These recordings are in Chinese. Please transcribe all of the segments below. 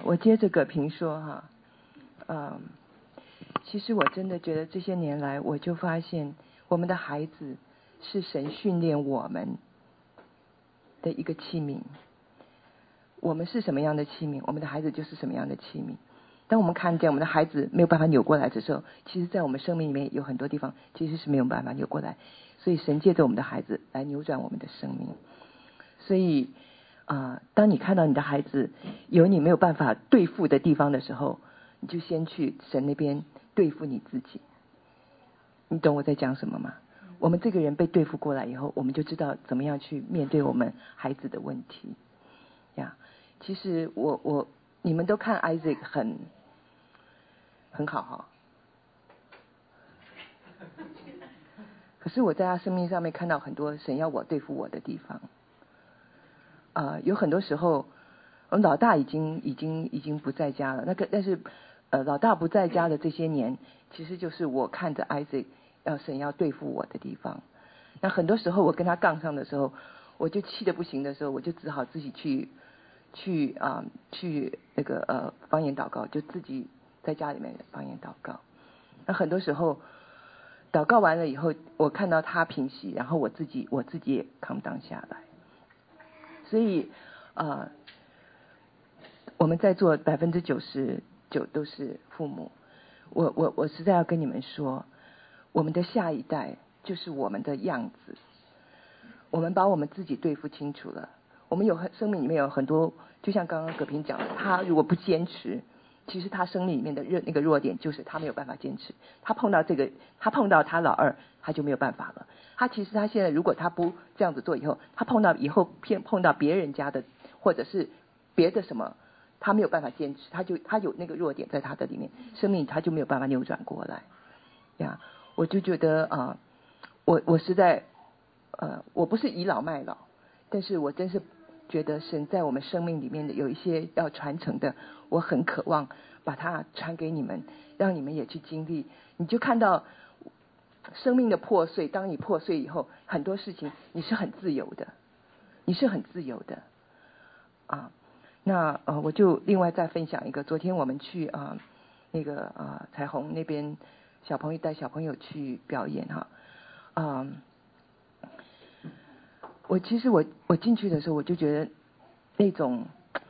我接着葛平说哈，其实我真的觉得这些年来，我就发现我们的孩子是神训练我们的一个器皿。我们是什么样的器皿，我们的孩子就是什么样的器皿。当我们看见我们的孩子没有办法扭过来的时候，其实在我们生命里面有很多地方其实是没有办法扭过来，所以神借着我们的孩子来扭转我们的生命。所以当你看到你的孩子有你没有办法对付的地方的时候，你就先去神那边对付你自己。你懂我在讲什么吗？我们这个人被对付过来以后，我们就知道怎么样去面对我们孩子的问题呀。其实你们都看 Isaac 很好哈，可是我在他生命上面看到很多神要我对付我的地方。有很多时候，我们老大已经不在家了。但是老大不在家的这些年，其实就是我看着 Isaac 神要对付我的地方。那很多时候我跟他杠上的时候，我就气得不行的时候，我就只好自己去那个方言祷告，就自己在家里面方言祷告。那很多时候祷告完了以后，我看到他平息，然后我自己也calm down下来。所以我们在座99%都是父母。我实在要跟你们说，我们的下一代就是我们的样子。我们把我们自己对付清楚了，我们生命里面有很多，就像刚刚葛平讲的，他如果不坚持，其实他生命里面的那个弱点就是他没有办法坚持。他碰到他老二，他就没有办法了。其实他现在如果他不这样子做以后，他碰到别人家的或者是别的什么，他没有办法坚持，他有那个弱点在他的里面，生命他就没有办法扭转过来呀。我就觉得我实在我不是倚老卖老，但是我真是觉得神在我们生命里面的有一些要传承的，我很渴望把它传给你们，让你们也去经历。你就看到生命的破碎，当你破碎以后，很多事情你是很自由的，那我就另外再分享一个，昨天我们去那个彩虹那边带小朋友去表演哈。其实我进去的时候，我就觉得那种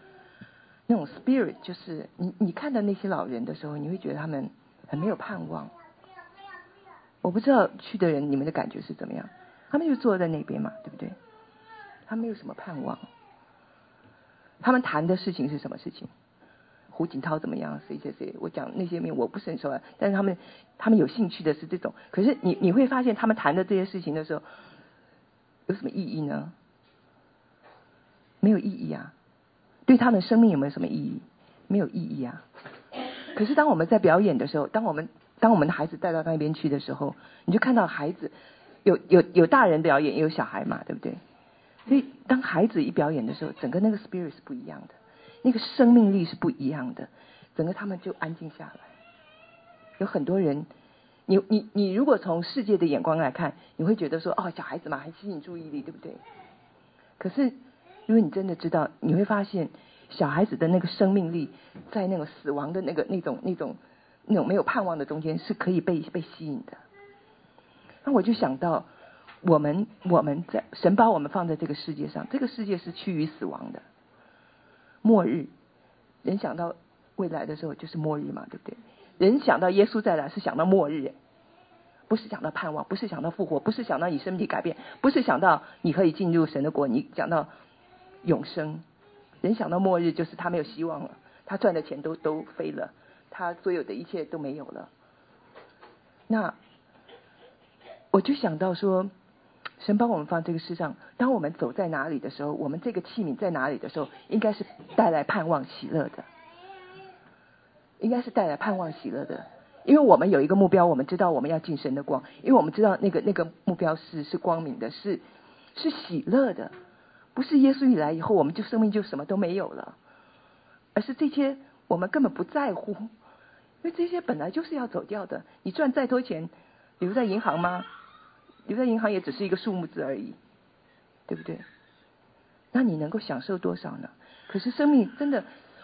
spirit， 就是你看到那些老人的时候，你会觉得他们很没有盼望。我不知道去的人你们的感觉是怎么样？他们就坐在那边嘛，对不对？他们没有什么盼望。他们谈的事情是什么事情？胡锦涛怎么样？谁？我讲那些面我不是很熟啊，但是他们有兴趣的是这种。可是你会发现，他们谈的这些事情的时候，有什么意义呢？没有意义啊。对他们生命有没有什么意义？没有意义啊。可是当我们在表演的时候，当我们的孩子带到那边去的时候，你就看到孩子有大人表演，也有小孩嘛，对不对？所以当孩子一表演的时候，整个那个 spirit 是不一样的，那个生命力是不一样的，整个他们就安静下来。有很多人，你如果从世界的眼光来看，你会觉得说小孩子嘛，还吸引注意力，对不对？可是如果你真的知道，你会发现小孩子的那个生命力，在那个死亡的那种没有盼望的中间，是可以被吸引的。那我就想到，我们在神把我们放在这个世界上，这个世界是趋于死亡的，末日。人想到未来的时候就是末日嘛，对不对？人想到耶稣再来是想到末日，不是想到盼望，不是想到复活，不是想到你身体改变，不是想到你可以进入神的国，你讲到永生。人想到末日就是他没有希望了，他赚的钱都飞了，他所有的一切都没有了。那我就想到说，神把我们放这个世上，当我们走在哪里的时候，我们这个器皿在哪里的时候，应该是带来盼望喜乐的，应该是带来盼望喜乐的。因为我们有一个目标，我们知道我们要进神的光，因为我们知道那个目标是光明的，是喜乐的，不是耶稣一来以后我们就生命就什么都没有了，而是这些我们根本不在乎，因为这些本来就是要走掉的。你赚再多钱留在银行吗？留在银行也只是一个数目字而已，对不对？那你能够享受多少呢？可是生命真的，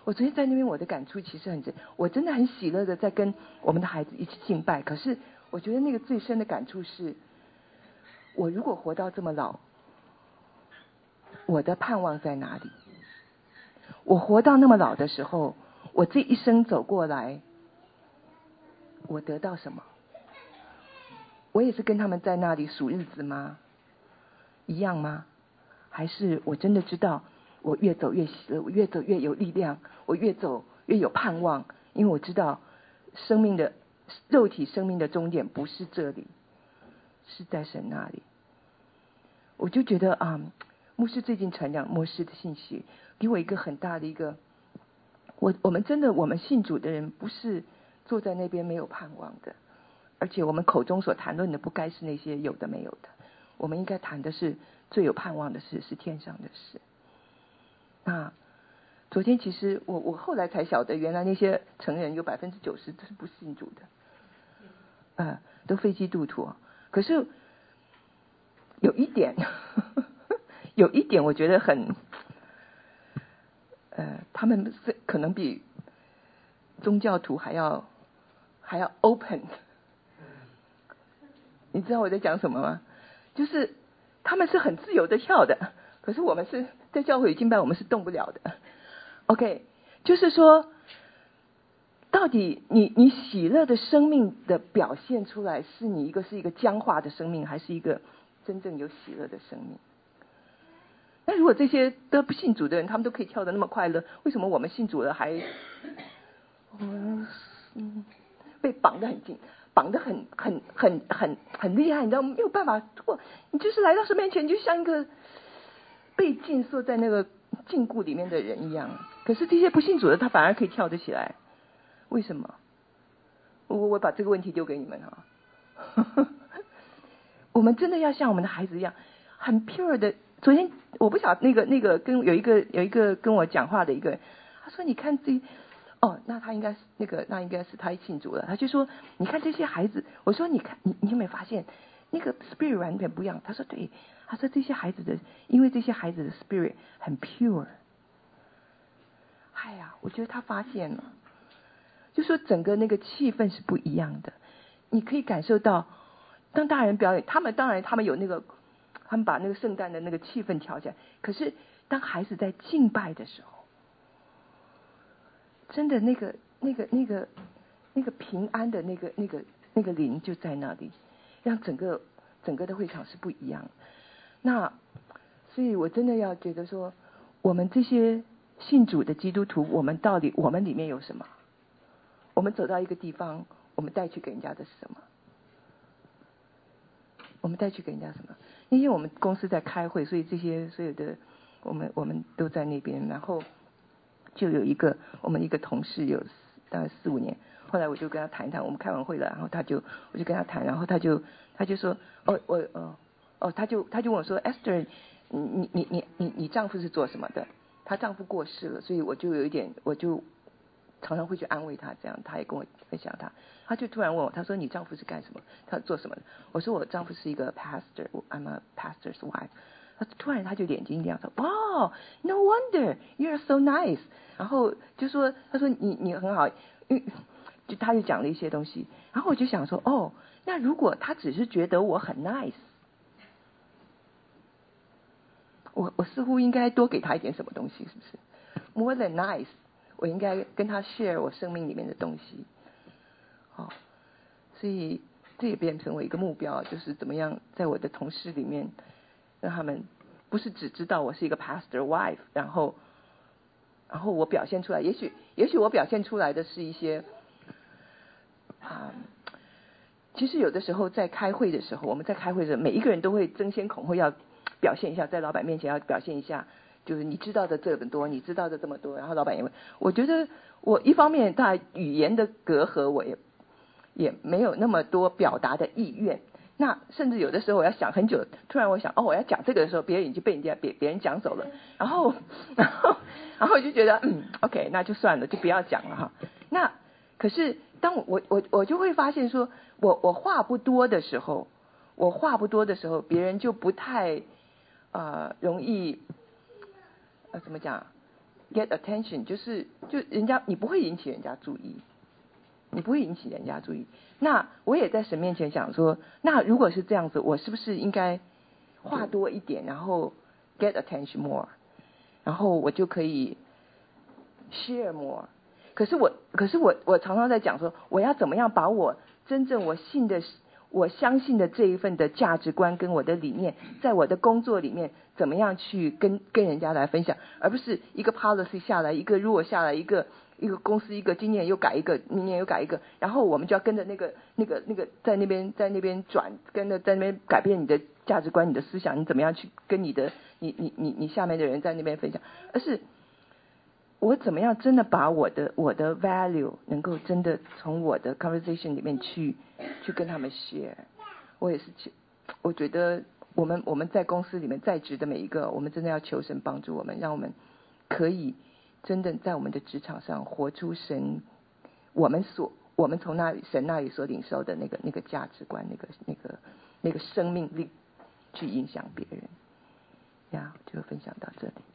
我昨天在那边，我的感触其实很深，我真的很喜乐的在跟我们的孩子一起敬拜。可是我觉得那个最深的感触是，我如果活到这么老，我的盼望在哪里？我活到那么老的时候，我这一生走过来，我得到什么？我也是跟他们在那里数日子吗？一样吗？还是我真的知道，我越走越喜乐，我越走越有力量，我越走越有盼望，因为我知道生命的肉体生命的终点不是这里，是在神那里。我就觉得牧师最近传讲末世的信息，给我一个很大的一个，我们真的我们信主的人不是坐在那边没有盼望的，而且我们口中所谈论的不该是那些有的没有的，我们应该谈的是最有盼望的事，是天上的事。那昨天其实我后来才晓得，原来那些成人有90%都是不信主的，都非基督徒。可是有一点有一点我觉得很他们可能比宗教徒还要 open。 你知道我在讲什么吗？就是他们是很自由的跳的，可是我们是在教会敬拜，我们是动不了的。 OK， 就是说到底你喜乐的生命的表现出来，是你是一个僵化的生命，还是一个真正有喜乐的生命？那如果这些都不信主的人，他们都可以跳得那么快乐，为什么我们信主了还被绑得很紧，绑得很厉害，你知道没有办法做，你就是来到神面前，就像一个被禁缩在那个禁锢里面的人一样。可是这些不信主的，他反而可以跳得起来，为什么？我把这个问题丢给你们我们真的要像我们的孩子一样，很 pure 的。昨天我不晓得那个跟有一个跟我讲话的一个人，他说你看那他应该是那应该是他信主了。他就说你看这些孩子，我说你看你有没有发现那个 spirit 完全不一样？他说对，他说这些孩子的，因为这些孩子的 spirit 很 pure。哎呀，我觉得他发现了，就说整个那个气氛是不一样的。你可以感受到，当大人表演，他们当然他们有他们把那个圣诞的那个气氛调起来。可是当孩子在敬拜的时候，真的那个平安的那个灵就在那里，让整个的会场是不一样。那所以我真的要觉得说，我们这些信主的基督徒，我们到底我们里面有什么？我们走到一个地方，我们带去给人家的是什么？我们带去给人家什么？因为我们公司在开会，所以这些所有的我们都在那边。然后就有我们一个同事有大概4-5年，后来我就跟他谈一谈，我们开完会了，然后我就跟他谈，然后他就说他就问我说 Esther， 你丈夫是做什么的？她丈夫过世了，所以我就常常会去安慰他，这样他也跟我分享他就突然问我，他说你丈夫是干什么？他做什么的？我说我丈夫是一个 pastor，I'm a pastor's wife。突然他就眼睛一亮说，哇 ，No wonder you're so nice。然后就说，他说你很好，他就讲了一些东西。然后我就想说，那如果他只是觉得我很 nice， 我似乎应该多给他一点什么东西，是不是 ？More than nice， 我应该跟他 share 我生命里面的东西。所以这也变成为一个目标，就是怎么样在我的同事里面，让他们不是只知道我是一个 pastor wife， 然后我表现出来，也许我表现出来的是一些其实有的时候在开会的时候，我们在开会的时候，每一个人都会争先恐后要表现一下，在老板面前要表现一下，就是你知道的这么多，你知道的这么多，然后老板也会，我觉得我一方面他语言的隔阂，我也没有那么多表达的意愿。那甚至有的时候我要想很久，突然我想我要讲这个的时候，别人已经被别人讲走了，然后我就觉得OK， 那就算了，就不要讲了哈。那可是当我就会发现说，我话不多的时候，别人就不太容易怎么讲， get attention， 就人家你不会引起人家注意，你不会引起人家注意。那我也在神面前想说，那如果是这样子，我是不是应该话多一点，然后 get attention more， 然后我就可以 share more。可是我常常在讲说，我要怎么样把我真正我相信的这一份的价值观跟我的理念，在我的工作里面怎么样去跟人家来分享，而不是一个 policy 下来，一个 rule 下来，一个公司今年又改一个，明年又改一个，然后我们就要跟着那个在那边转，跟着在那边改变你的价值观、你的思想，你怎么样去跟你下面的人在那边分享，而是我怎么样真的把我的 value 能够真的从我的 conversation 里面去跟他们 share。我也是我觉得我们在公司里面在职的每一个，我们真的要求神帮助我们，让我们可以真的在我们的职场上活出神我们从神那里所领受的那个价值观，那个生命力去影响别人。就分享到这里。